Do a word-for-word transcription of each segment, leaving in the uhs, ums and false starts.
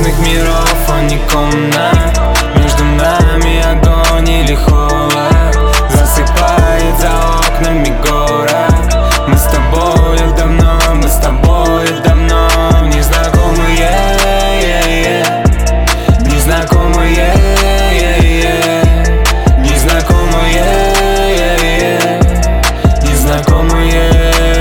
разных миров, а не комнат. Между нами огонь или холод, засыпает за окнами город. Мы с тобой давно, мы с тобой давно незнакомые, незнакомые, незнакомые, незнакомые.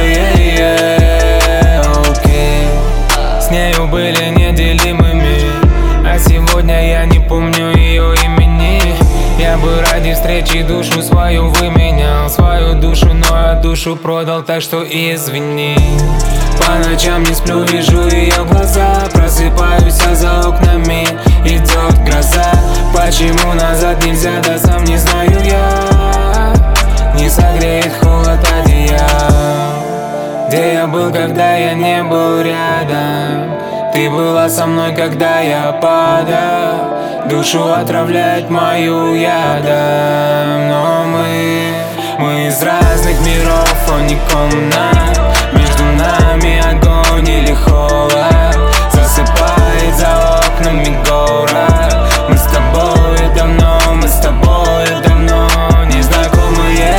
Окей. С нею были неделимыми, а сегодня я не помню ее имени. Я бы ради встречи душу свою выменял, свою душу, но я душу продал, так что извини. По ночам не сплю, вижу ее глаза, просыпаюсь, а за окнами идет гроза. Почему назад нельзя, да сам не знаю я. Не согреет холод одеял. Где я был, когда я не был рядом? Ты была со мной, когда я падал. Душу отравляет мою ядом. Но мы, мы из разных миров, а не комнат. Между нами огонь или холод, засыпает за окнами город. Мы с тобой давно, мы с тобой давно незнакомые,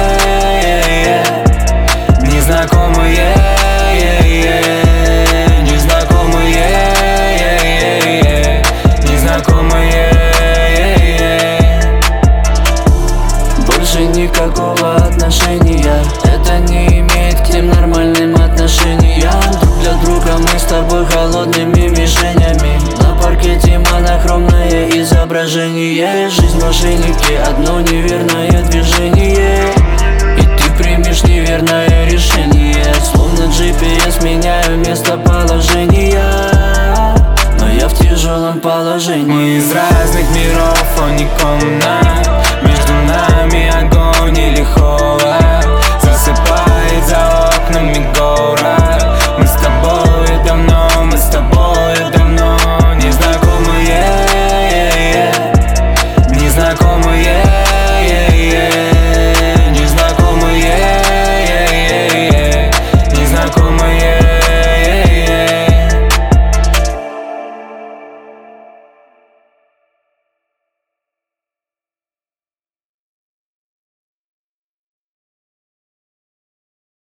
незнакомые, незнакомые, незнакомые. Больше никакого отношения, это не имеет к тем нормальным отношениям. Друг для друга мы с тобой холодными мишенями. На паркете монохромное изображение. Жизнь в мошеннике, одно неверное движение, и ты примешь неверное решение. Словно джи пи эс меняю местоположение, но я в тяжелом положении. Мы из разных миров, а не комнат.